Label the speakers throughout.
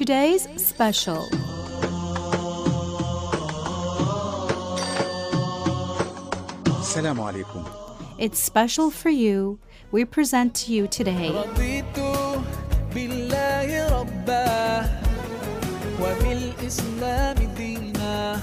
Speaker 1: today's special.
Speaker 2: Assalamu alaikum.
Speaker 1: It's special for you. We present to you today
Speaker 3: رضيت بالله ربا وبالإسلام دينا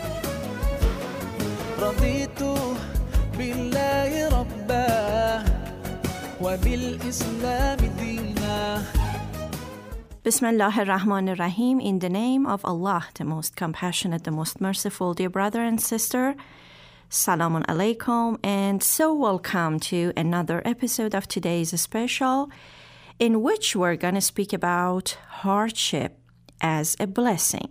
Speaker 3: رضيت بالله ربا وبالإسلام دينا.
Speaker 4: Bismillah ar-Rahman ar-Rahim. In the name of Allah, the most compassionate, the most merciful. Dear brother and sister, Salamun alaikum, and so welcome to another episode of today's special, in which we're going to speak about hardship as a blessing.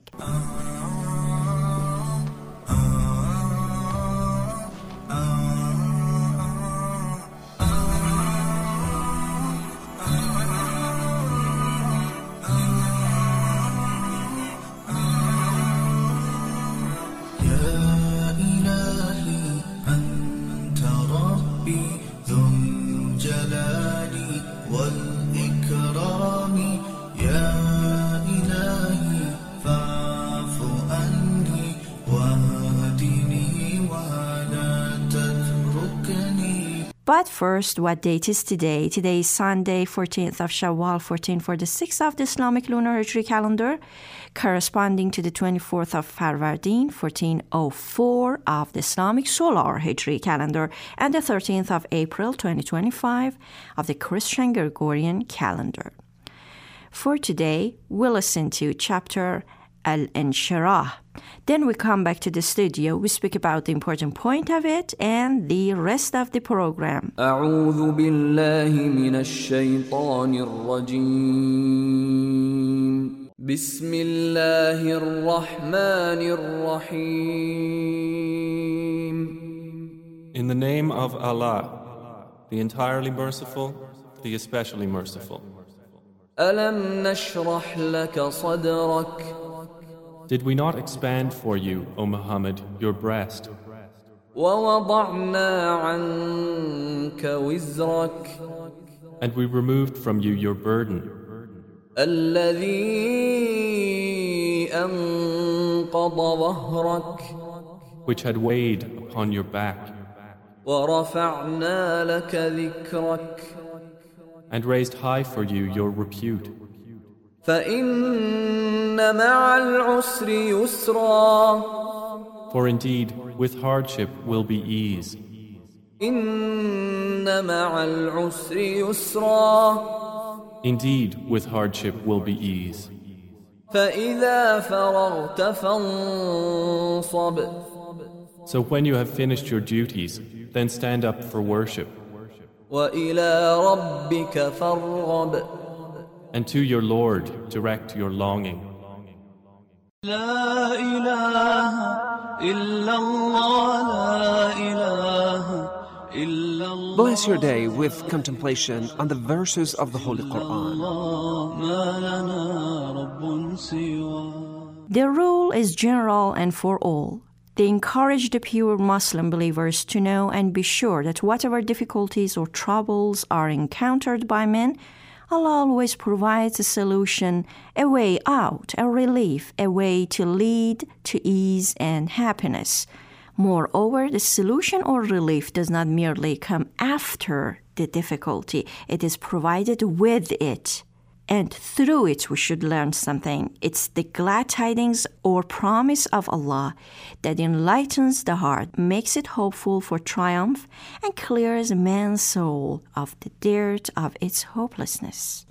Speaker 4: But first, what date is today? Today is Sunday, 14th of Shawwal, 1446 of the Islamic lunar Hijri calendar, corresponding to the 24th of Farvardin, 1404 of the Islamic solar Hijri calendar, and the 13th of April, 2025 of the Christian Gregorian calendar. For today, we'll listen to chapter Al-Inshirah. Then we come back to the studio. We speak about the important point of it and the rest of the program.
Speaker 3: أعوذ بالله من الشيطان الرجيم. بسم الله الرحمن الرحيم.
Speaker 5: In the name of Allah, the entirely merciful, the especially merciful.
Speaker 3: ألم نشرح لك صدرك.
Speaker 5: Did we not expand for you, O Muhammad, your breast?
Speaker 3: ووضعنا عنك وزرك.
Speaker 5: And we removed from you your burden,
Speaker 3: الذي أنقض ظهرك.
Speaker 5: which had weighed upon your back,
Speaker 3: ورفعنا لك ذكرك.
Speaker 5: and raised high for you your repute.
Speaker 3: فإن مع العسر يسرا.
Speaker 5: For indeed, with hardship will be ease.
Speaker 3: إن مع العسر يسرا.
Speaker 5: Indeed, with hardship will be ease.
Speaker 3: فإذا فرغت فانصب.
Speaker 5: So when you have finished your duties, then stand up for worship,
Speaker 3: وإلى ربك فارغب.
Speaker 5: and to your Lord direct your longing.
Speaker 3: لا إله إلا الله لا إله إلا الله.
Speaker 6: Bless your day with contemplation on the verses of the Holy Quran.
Speaker 3: ما لنا رب سوى.
Speaker 4: The rule is general and for all. They encourage the pure Muslim believers to know and be sure that whatever difficulties or troubles are encountered by men, Allah always provides a solution, a way out, a relief, a way to lead to ease and happiness. Moreover, the solution or relief does not merely come after the difficulty, it is provided with it. And through it, we should learn something. It's the glad tidings or promise of Allah that enlightens the heart, makes it hopeful for triumph, and clears man's soul of the dirt of its hopelessness.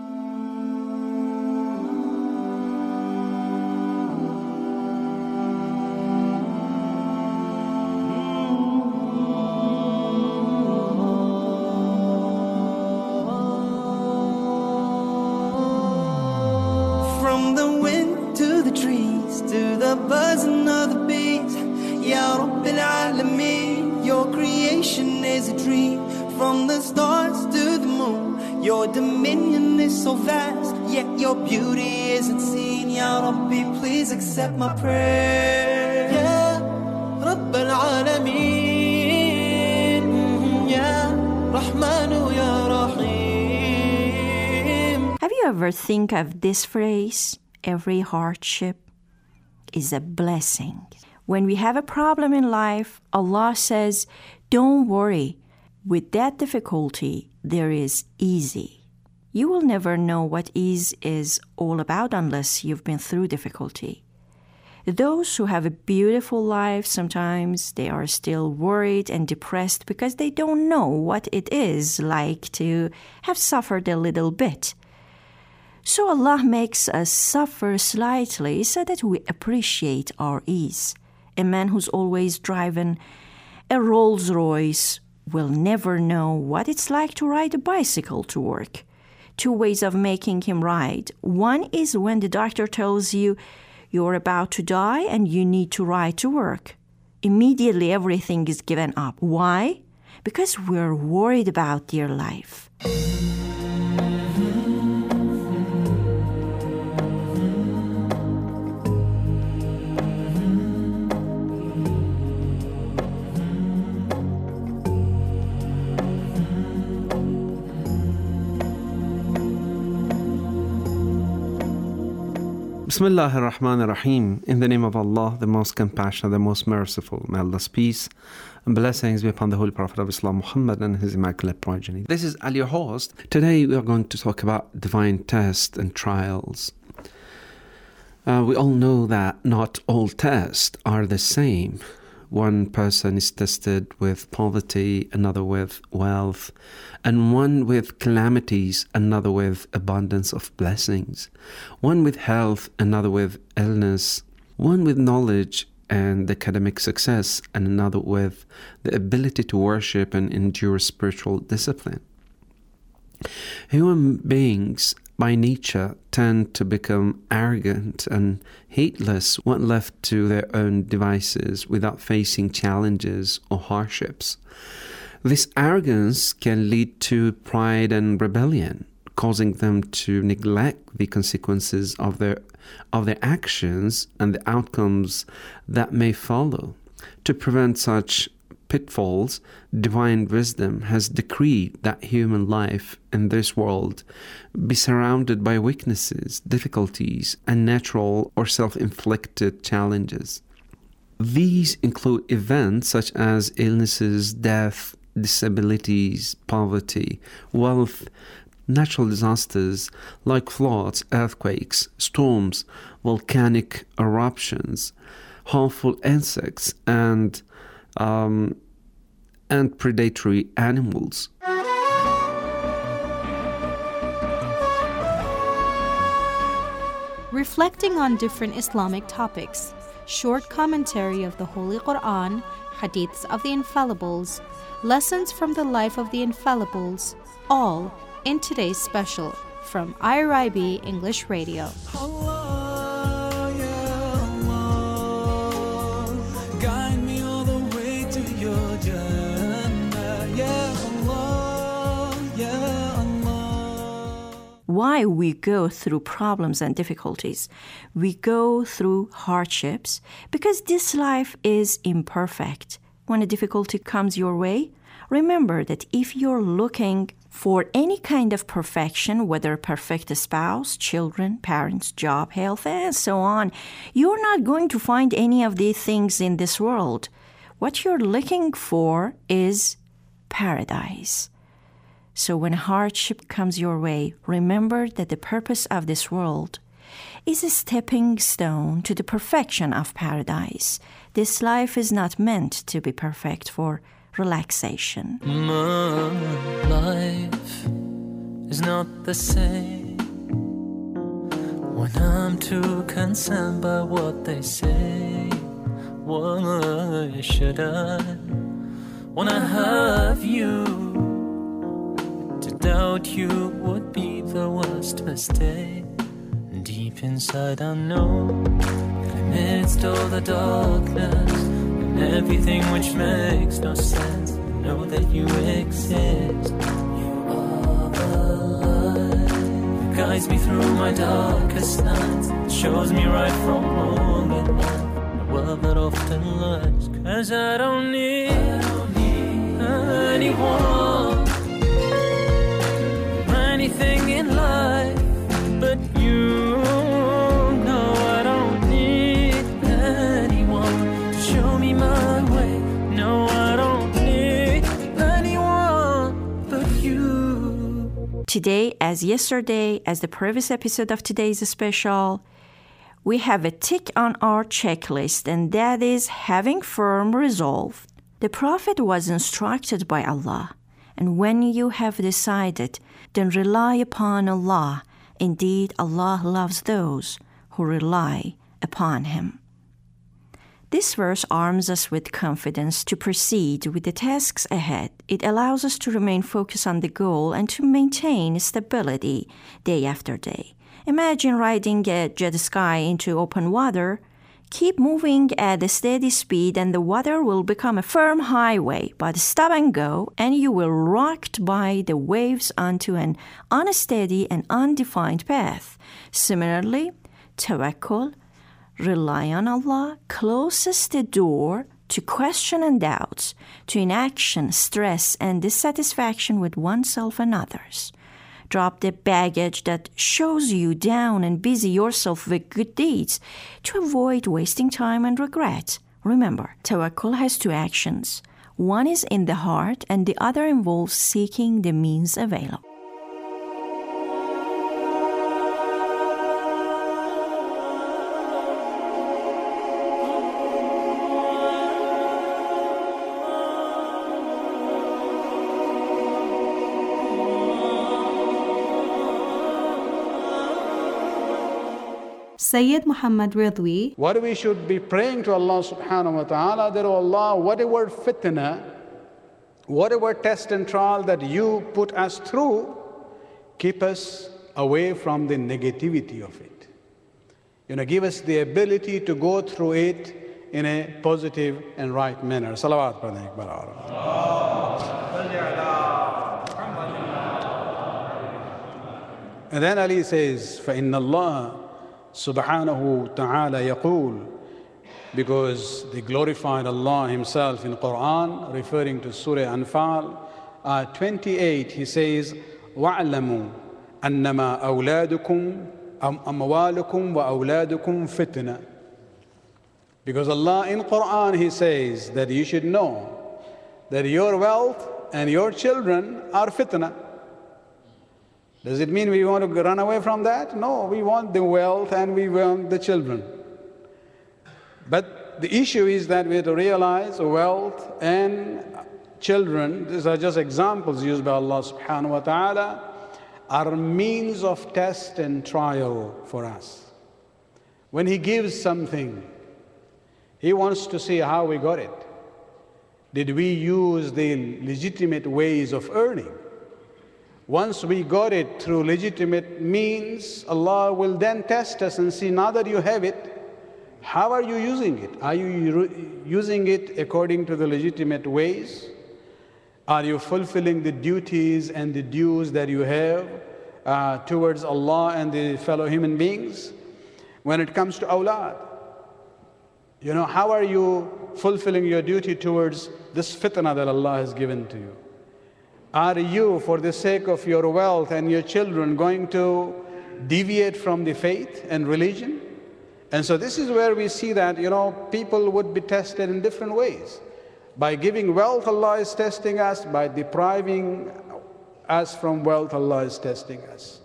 Speaker 7: Buzzing of the bees, Ya Rabbil Alameen. Your creation is a dream. From the stars to the moon, your dominion is so vast, yet your beauty isn't seen. Ya Rabbi, please accept my prayer. Ya Rabbil Alameen, Ya Rahmanu Ya Rahim.
Speaker 4: Have you ever think of this phrase? every hardship is a blessing. When we have a problem in life, Allah says, don't worry. With that difficulty, there is easy. You will never know what ease is all about unless you've been through difficulty. Those who have a beautiful life, sometimes they are still worried and depressed because they don't know what it is like to have suffered a little bit. So Allah makes us suffer slightly so that we appreciate our ease. A man who's always driving a Rolls Royce will never know what it's like to ride a bicycle to work. 2 ways of making him ride. One is when the doctor tells you you're about to die and you need to ride to work. Immediately everything is given up. Why? Because we're worried about their life.
Speaker 8: Bismillah ar-Rahman ar-Rahim. In the name of Allah, the most compassionate, the most merciful. May Allah's peace and blessings be upon the Holy Prophet of Islam, Muhammad, and his immaculate progeny. This is Ali, your host. Today we are going to talk about divine tests and trials. We all know that not all tests are the same. One person is tested with poverty, another with wealth, and one with calamities, another with abundance of blessings. One with health, another with illness. One with knowledge and academic success, and another with the ability to worship and endure spiritual discipline. Human beings by nature tend to become arrogant and heedless when left to their own devices without facing challenges or hardships. This arrogance can lead to pride and rebellion, causing them to neglect the consequences of their actions and the outcomes that may follow. To prevent such pitfalls, divine wisdom has decreed that human life in this world be surrounded by weaknesses, difficulties, and natural or self-inflicted challenges. These include events such as illnesses, death, disabilities, poverty, wealth, natural disasters like floods, earthquakes, storms, volcanic eruptions, harmful insects, and predatory animals.
Speaker 1: Reflecting on different Islamic topics, short commentary of the Holy Quran, hadiths of the Infallibles, lessons from the life of the Infallibles, all in today's special from IRIB English Radio.
Speaker 4: Why we go through problems and difficulties. We go through hardships because this life is imperfect. When a difficulty comes your way, remember that if you're looking for any kind of perfection, whether perfect spouse, children, parents, job, health, and so on, you're not going to find any of these things in this world. What you're looking for is paradise. So when hardship comes your way, remember that the purpose of this world is a stepping stone to the perfection of paradise. This life is not meant to be perfect for relaxation.
Speaker 3: My life is not the same when I'm too concerned by what they say. Why should I, when I have you? Doubt you would be the worst mistake. Deep inside I know, amidst all the darkness and everything which makes no sense, I know that you exist. You are the light that guides me through my darkest nights, shows me right from wrong at night, a world that often lies. 'Cause I don't need anyone, anything in life but you,
Speaker 4: Today, as yesterday, as the previous episode of today's special, we have a tick on our checklist, and that is having firm resolve. The Prophet was instructed by Allah, and when you have decided, then rely upon Allah. Indeed, Allah loves those who rely upon Him. This verse arms us with confidence to proceed with the tasks ahead. It allows us to remain focused on the goal and to maintain stability day after day. Imagine riding a jet ski into open water. Keep moving at a steady speed and the water will become a firm highway, but stop and go and you will rocked by the waves onto an unsteady and undefined path. Similarly, tawakkul, rely on Allah, closes the door to question and doubts, to inaction, stress, and dissatisfaction with oneself and others. Drop the baggage that shows you down and busy yourself with good deeds to avoid wasting time and regret. Remember, tawakkul has two actions. One is in the heart and the other involves seeking the means available.
Speaker 1: Sayyid Muhammad Ridwi.
Speaker 2: What we should be praying to Allah subhanahu wa ta'ala, that, oh Allah, whatever fitna, whatever test and trial that you put us through, keep us away from the negativity of it. Give us the ability to go through it in a positive and right manner. Salawat. And then Ali says, فَإِنَّ اللَّهَ Subhanahu ta'ala yaqul, because the glorified Allah Himself in Quran, referring to Surah Anfal, 28, He says, وَاعْلَمُوا أَنَّمَا أَوْلَادُكُمْ أَمْوَالُكُمْ وَأَوْلَادُكُمْ فِتْنَةٌ. Because Allah in Quran, He says that you should know that your wealth and your children are fitna. Does it mean we want to run away from that? No, we want the wealth and we want the children. But the issue is that we have to realize wealth and children, these are just examples used by Allah subhanahu wa ta'ala, are means of test and trial for us. When He gives something, He wants to see how we got it. Did we use the legitimate ways of earning? Once we got it through legitimate means, Allah will then test us and see, now that you have it, how are you using it? Are you using it according to the legitimate ways? Are you fulfilling the duties and the dues that you have towards Allah and the fellow human beings? When it comes to awlad, how are you fulfilling your duty towards this fitna that Allah has given to you? Are you, for the sake of your wealth and your children, going to deviate from the faith and religion? And so this is where we see that, people would be tested in different ways. By giving wealth, Allah is testing us. By depriving us from wealth, Allah is testing us.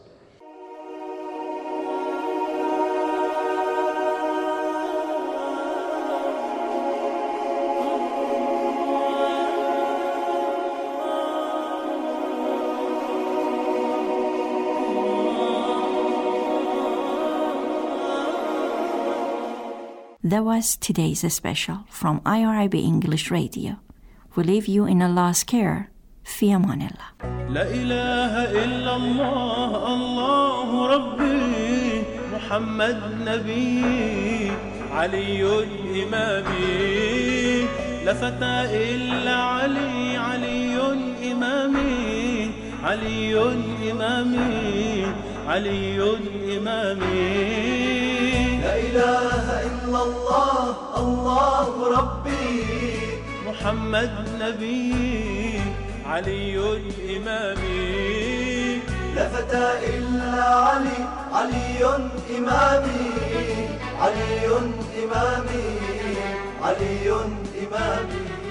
Speaker 4: That was today's special from IRIB English Radio. We leave you in Allah's care. في أمان الله.
Speaker 9: لا إله إلا الله الله ربي محمد نبي علي إمامي لا فتى إلا علي علي إمامي علي إمامي علي إمامي
Speaker 7: لا إله إلا الله الله ربي
Speaker 9: محمد نبي علي إمامي
Speaker 7: لا فتى إلا علي علي إمامي علي إمامي علي إمامي